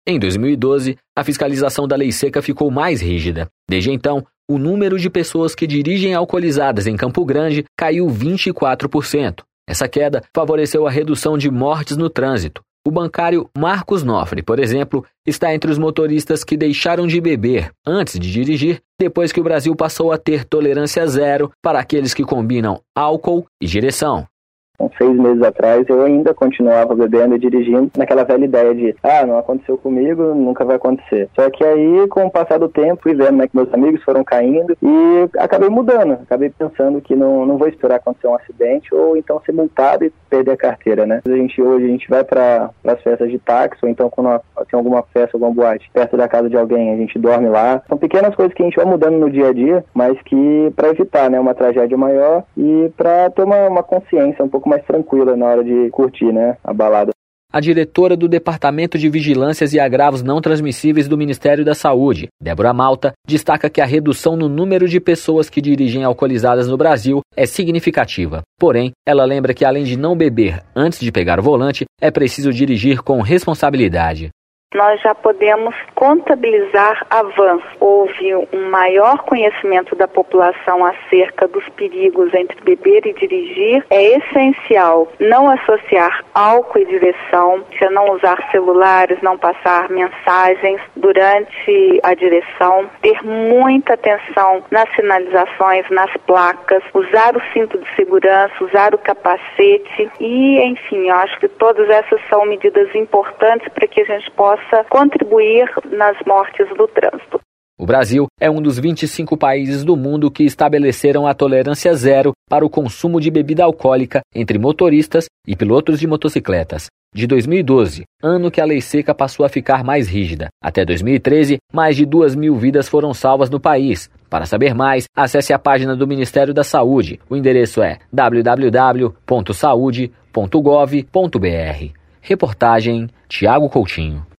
Em 2012, a fiscalização da lei seca ficou mais rígida. Desde então, o número de pessoas que dirigem alcoolizadas em Campo Grande caiu 24%. Essa queda favoreceu a redução de mortes no trânsito. O bancário Marcos Nofre, por exemplo, está entre os motoristas que deixaram de beber antes de dirigir, depois que o Brasil passou a ter tolerância zero para aqueles que combinam álcool e direção. 6 meses atrás, eu ainda continuava bebendo e dirigindo naquela velha ideia de não aconteceu comigo, nunca vai acontecer. Só que aí, com o passar do tempo, fui vendo que meus amigos foram caindo e acabei mudando. Acabei pensando que não vou esperar acontecer um acidente ou então ser multado e perder a carteira, né? Hoje a gente vai para as festas de táxi ou então quando tem alguma festa, alguma boate perto da casa de alguém, a gente dorme lá. São pequenas coisas que a gente vai mudando no dia a dia, mas que para evitar, né, uma tragédia maior e para ter uma consciência um pouco mais tranquila na hora de curtir, né, a balada. A diretora do Departamento de Vigilâncias e Agravos Não Transmissíveis do Ministério da Saúde, Débora Malta, destaca que a redução no número de pessoas que dirigem alcoolizadas no Brasil é significativa. Porém, ela lembra que além de não beber antes de pegar o volante, é preciso dirigir com responsabilidade. Nós já podemos contabilizar avanços. Houve um maior conhecimento da população acerca dos perigos entre beber e dirigir. É essencial não associar álcool e direção, não usar celulares, não passar mensagens durante a direção, ter muita atenção nas sinalizações, nas placas, usar o cinto de segurança, usar o capacete e, enfim, eu acho que todas essas são medidas importantes para que a gente possa contribuir nas mortes do trânsito. O Brasil é um dos 25 países do mundo que estabeleceram a tolerância zero para o consumo de bebida alcoólica entre motoristas e pilotos de motocicletas. De 2012, ano que a lei seca passou a ficar mais rígida, até 2013, mais de 2.000 vidas foram salvas no país. Para saber mais, acesse a página do Ministério da Saúde. O endereço é www.saude.gov.br. Reportagem Tiago Coutinho.